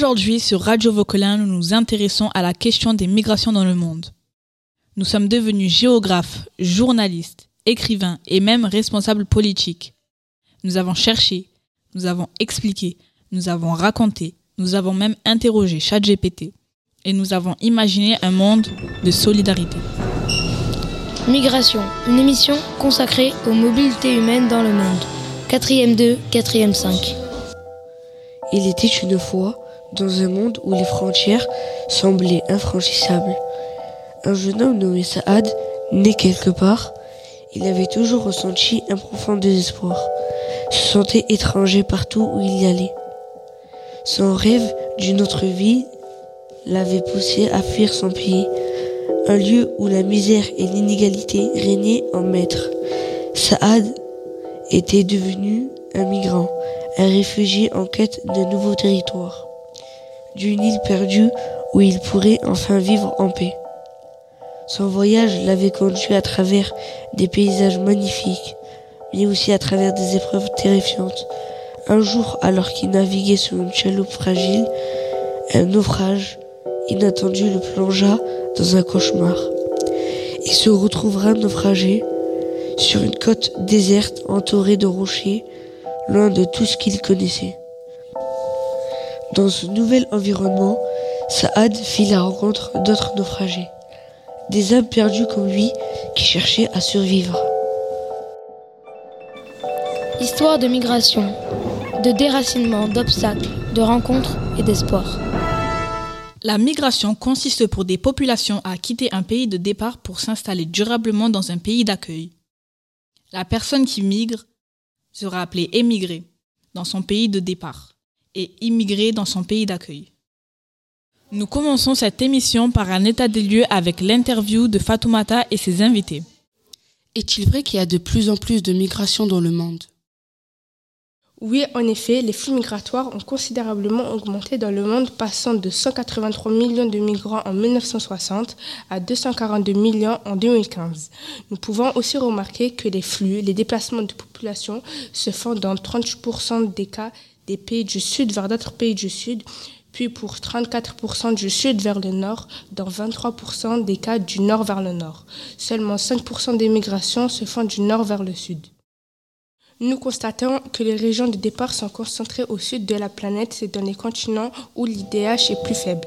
Aujourd'hui, sur Radio Vauquelin, nous nous intéressons à la question des migrations dans le monde. Nous sommes devenus géographes, journalistes, écrivains et même responsables politiques. Nous avons cherché, nous avons expliqué, nous avons raconté, nous avons même interrogé ChatGPT et nous avons imaginé un monde de solidarité. Migration, une émission consacrée aux mobilités humaines dans le monde. 4e 2, 4e 5. Il était une fois dans un monde où les frontières semblaient infranchissables. Un jeune homme nommé Saad, né quelque part, il avait toujours ressenti un profond désespoir, se sentait étranger partout où il y allait. Son rêve d'une autre vie l'avait poussé à fuir son pays, un lieu où la misère et l'inégalité régnaient en maître. Saad était devenu un migrant, un réfugié en quête d'un nouveau territoire, d'une île perdue où il pourrait enfin vivre en paix. Son voyage l'avait conduit à travers des paysages magnifiques, mais aussi à travers des épreuves terrifiantes. Un jour, alors qu'il naviguait sur une chaloupe fragile, un naufrage inattendu le plongea dans un cauchemar. Il se retrouvera naufragé sur une côte déserte entourée de rochers, loin de tout ce qu'il connaissait. Dans ce nouvel environnement, Saad fit la rencontre d'autres naufragés, des âmes perdues comme lui qui cherchaient à survivre. Histoire de migration, de déracinement, d'obstacles, de rencontres et d'espoir. La migration consiste pour des populations à quitter un pays de départ pour s'installer durablement dans un pays d'accueil. La personne qui migre sera appelée émigrée dans son pays de départ et immigrée dans son pays d'accueil. Nous commençons cette émission par un état des lieux avec l'interview de Fatoumata et ses invités. Est-il vrai qu'il y a de plus en plus de migrations dans le monde ? Oui, en effet, les flux migratoires ont considérablement augmenté dans le monde, passant de 183 millions de migrants en 1960 à 242 millions en 2015. Nous pouvons aussi remarquer que les déplacements de population se font dans 30% des cas des pays du Sud vers d'autres pays du Sud, puis pour 34% du Sud vers le Nord, dans 23% des cas du Nord vers le Nord. Seulement 5% des migrations se font du Nord vers le Sud. Nous constatons que les régions de départ sont concentrées au sud de la planète, c'est dans les continents où l'IDH est plus faible.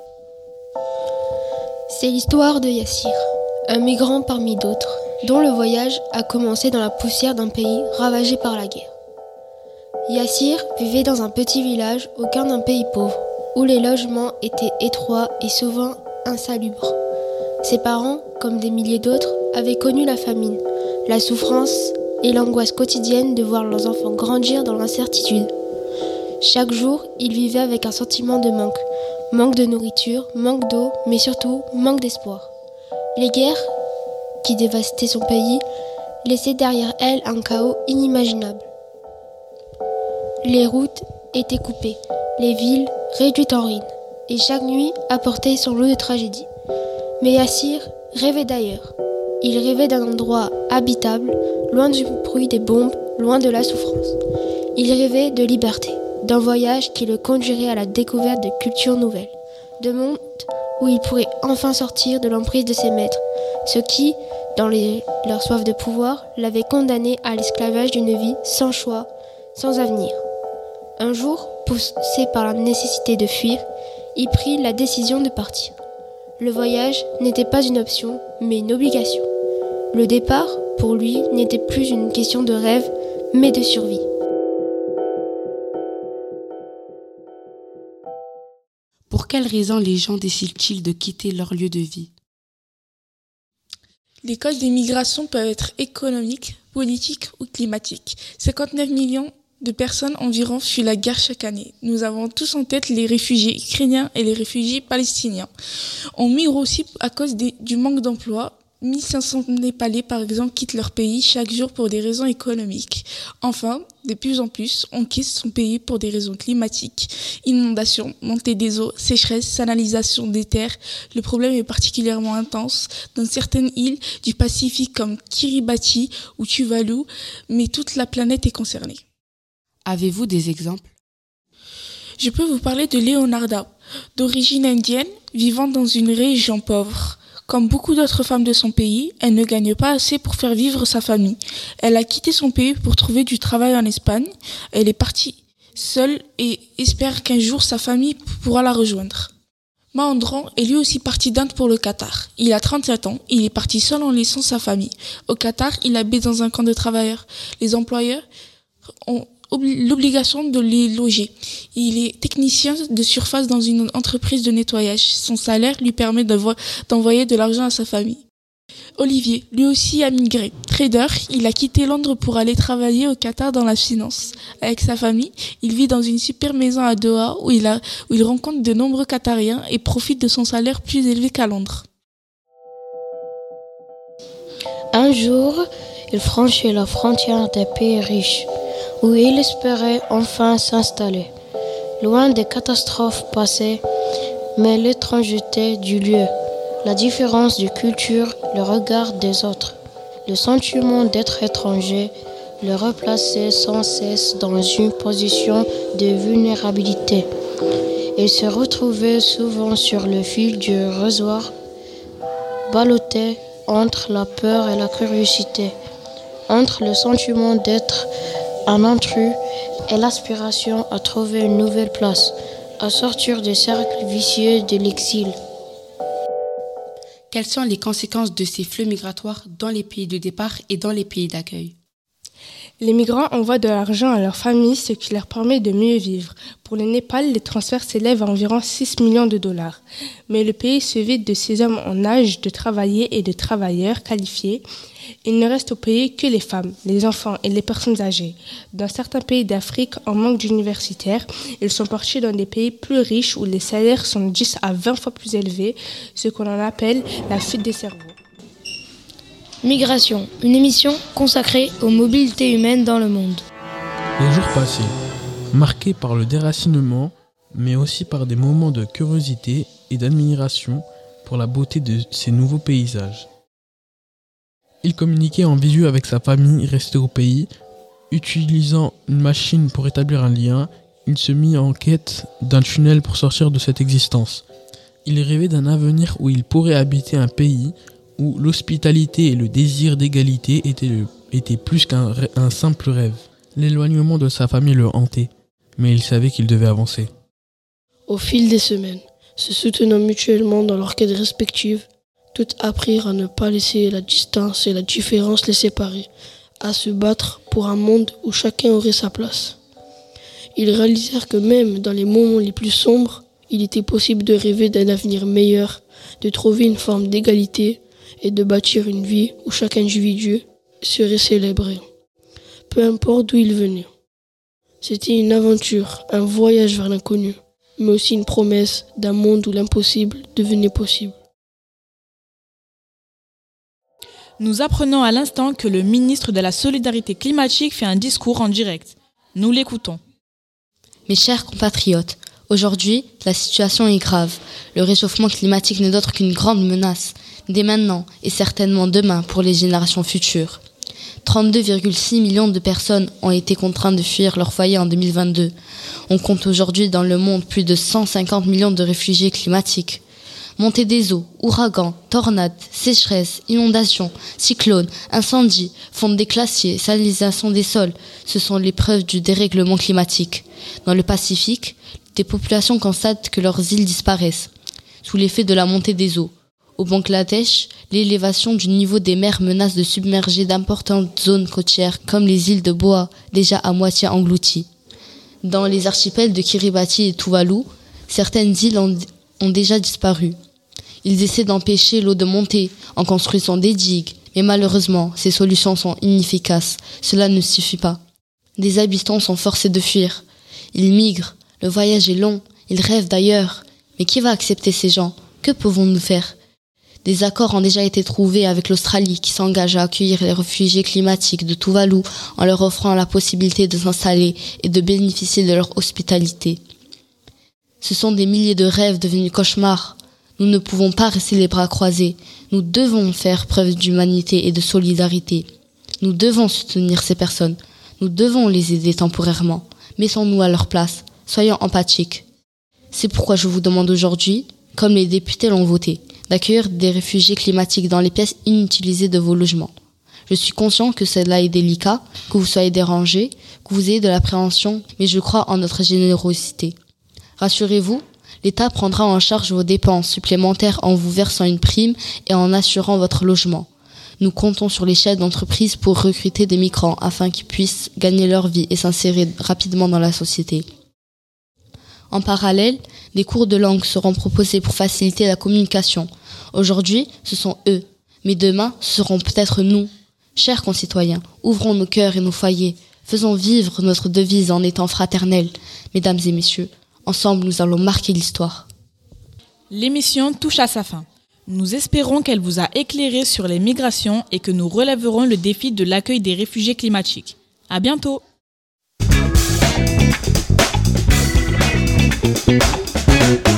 C'est l'histoire de Yassir, un migrant parmi d'autres, dont le voyage a commencé dans la poussière d'un pays ravagé par la guerre. Yassir vivait dans un petit village au cœur d'un pays pauvre, où les logements étaient étroits et souvent insalubres. Ses parents, comme des milliers d'autres, avaient connu la famine, la souffrance et l'angoisse quotidienne de voir leurs enfants grandir dans l'incertitude. Chaque jour, ils vivaient avec un sentiment de manque de nourriture, manque d'eau, mais surtout manque d'espoir. Les guerres, qui dévastaient son pays, laissaient derrière elles un chaos inimaginable. Les routes étaient coupées, les villes réduites en ruines, et chaque nuit apportait son lot de tragédies. Mais Yassir rêvait d'ailleurs. Il rêvait d'un endroit habitable, loin du bruit des bombes, loin de la souffrance. Il rêvait de liberté, d'un voyage qui le conduirait à la découverte de cultures nouvelles, de mondes où il pourrait enfin sortir de l'emprise de ses maîtres, ceux qui, dans leur soif de pouvoir, l'avaient condamné à l'esclavage d'une vie sans choix, sans avenir. Un jour, poussé par la nécessité de fuir, il prit la décision de partir. Le voyage n'était pas une option, mais une obligation. Le départ, pour lui, n'était plus une question de rêve, mais de survie. Pour quelles raisons les gens décident-ils de quitter leur lieu de vie ? Les causes des migrations peuvent être économiques, politiques ou climatiques. 59 millions de personnes environ fuient la guerre chaque année. Nous avons tous en tête les réfugiés ukrainiens et les réfugiés palestiniens. On migre aussi à cause du manque d'emploi. 1500 Népalais, par exemple, quittent leur pays chaque jour pour des raisons économiques. Enfin, de plus en plus, on quitte son pays pour des raisons climatiques. Inondations, montée des eaux, sécheresse, salination des terres. Le problème est particulièrement intense dans certaines îles du Pacifique comme Kiribati ou Tuvalu, mais toute la planète est concernée. Avez-vous des exemples ? Je peux vous parler de Leonarda, d'origine indienne, vivant dans une région pauvre. Comme beaucoup d'autres femmes de son pays, elle ne gagne pas assez pour faire vivre sa famille. Elle a quitté son pays pour trouver du travail en Espagne. Elle est partie seule et espère qu'un jour sa famille pourra la rejoindre. Mahendran est lui aussi parti d'Inde pour le Qatar. Il a 37 ans, il est parti seul en laissant sa famille. Au Qatar, il habite dans un camp de travailleurs. Les employeurs ont l'obligation de les loger. Il est technicien de surface dans une entreprise de nettoyage. Son salaire lui permet d'envoyer de l'argent à sa famille. Olivier, lui aussi a migré. Trader, il a quitté Londres pour aller travailler au Qatar dans la finance. Avec sa famille, il vit dans une super maison à Doha où il rencontre de nombreux Qatariens et profite de son salaire plus élevé qu'à Londres. Un jour, il franchit la frontière des pays riches, où il espérait enfin s'installer, loin des catastrophes passées, mais l'étrangeté du lieu, la différence de culture, le regard des autres, le sentiment d'être étranger, le replaçait sans cesse dans une position de vulnérabilité. Il se retrouvait souvent sur le fil du rasoir, ballotté entre la peur et la curiosité, entre le sentiment d'être un intrus et l'aspiration à trouver une nouvelle place, à sortir des cercles vicieux de l'exil. Quelles sont les conséquences de ces flux migratoires dans les pays de départ et dans les pays d'accueil ? Les migrants envoient de l'argent à leurs familles, ce qui leur permet de mieux vivre. Pour le Népal, les transferts s'élèvent à environ 6 millions de dollars. Mais le pays se vide de ces hommes en âge de travailler et de travailleurs qualifiés. Il ne reste au pays que les femmes, les enfants et les personnes âgées. Dans certains pays d'Afrique, en manque d'universitaires, ils sont partis dans des pays plus riches où les salaires sont 10 à 20 fois plus élevés, ce qu'on en appelle la fuite des cerveaux. Migration, une émission consacrée aux mobilités humaines dans le monde. Les jours passaient, marqués par le déracinement, mais aussi par des moments de curiosité et d'admiration pour la beauté de ces nouveaux paysages. Il communiquait en visio avec sa famille restée au pays. Utilisant une machine pour établir un lien, il se mit en quête d'un tunnel pour sortir de cette existence. Il rêvait d'un avenir où il pourrait habiter un pays où l'hospitalité et le désir d'égalité étaient plus qu'un simple rêve. L'éloignement de sa famille le hantait, mais il savait qu'il devait avancer. Au fil des semaines, se soutenant mutuellement dans leurs quêtes respectives, toutes apprirent à ne pas laisser la distance et la différence les séparer, à se battre pour un monde où chacun aurait sa place. Ils réalisèrent que même dans les moments les plus sombres, il était possible de rêver d'un avenir meilleur, de trouver une forme d'égalité et de bâtir une vie où chaque individu serait célébré, peu importe d'où il venait. C'était une aventure, un voyage vers l'inconnu, mais aussi une promesse d'un monde où l'impossible devenait possible. Nous apprenons à l'instant que le ministre de la Solidarité climatique fait un discours en direct. Nous l'écoutons. Mes chers compatriotes, aujourd'hui, la situation est grave. Le réchauffement climatique n'est d'autre qu'une grande menace, dès maintenant et certainement demain pour les générations futures. 32,6 millions de personnes ont été contraintes de fuir leur foyer en 2022. On compte aujourd'hui dans le monde plus de 150 millions de réfugiés climatiques. Montée des eaux, ouragans, tornades, sécheresses, inondations, cyclones, incendies, fonte des glaciers, salinisation des sols, ce sont les preuves du dérèglement climatique. Dans le Pacifique, des populations constatent que leurs îles disparaissent, sous l'effet de la montée des eaux. Au Bangladesh, l'élévation du niveau des mers menace de submerger d'importantes zones côtières comme les îles de Boa, déjà à moitié englouties. Dans les archipels de Kiribati et Tuvalu, certaines îles ont déjà disparu. Ils essaient d'empêcher l'eau de monter en construisant des digues, mais malheureusement, ces solutions sont inefficaces. Cela ne suffit pas. Des habitants sont forcés de fuir. Ils migrent, le voyage est long, ils rêvent d'ailleurs. Mais qui va accepter ces gens ? Que pouvons-nous faire ? Des accords ont déjà été trouvés avec l'Australie qui s'engage à accueillir les réfugiés climatiques de Tuvalu en leur offrant la possibilité de s'installer et de bénéficier de leur hospitalité. Ce sont des milliers de rêves devenus cauchemars. Nous ne pouvons pas rester les bras croisés. Nous devons faire preuve d'humanité et de solidarité. Nous devons soutenir ces personnes. Nous devons les aider temporairement. Mettons-nous à leur place. Soyons empathiques. C'est pourquoi je vous demande aujourd'hui, comme les députés l'ont voté, d'accueillir des réfugiés climatiques dans les pièces inutilisées de vos logements. Je suis conscient que cela est délicat, que vous soyez dérangés, que vous ayez de l'appréhension, mais je crois en notre générosité. Rassurez-vous, l'État prendra en charge vos dépenses supplémentaires en vous versant une prime et en assurant votre logement. Nous comptons sur les chefs d'entreprise pour recruter des migrants afin qu'ils puissent gagner leur vie et s'insérer rapidement dans la société. En parallèle, des cours de langue seront proposés pour faciliter la communication. Aujourd'hui, ce sont eux, mais demain, ce seront peut-être nous. Chers concitoyens, ouvrons nos cœurs et nos foyers, faisons vivre notre devise en étant fraternels. Mesdames et messieurs, ensemble nous allons marquer l'histoire. L'émission touche à sa fin. Nous espérons qu'elle vous a éclairé sur les migrations et que nous relèverons le défi de l'accueil des réfugiés climatiques. À bientôt! Thank you.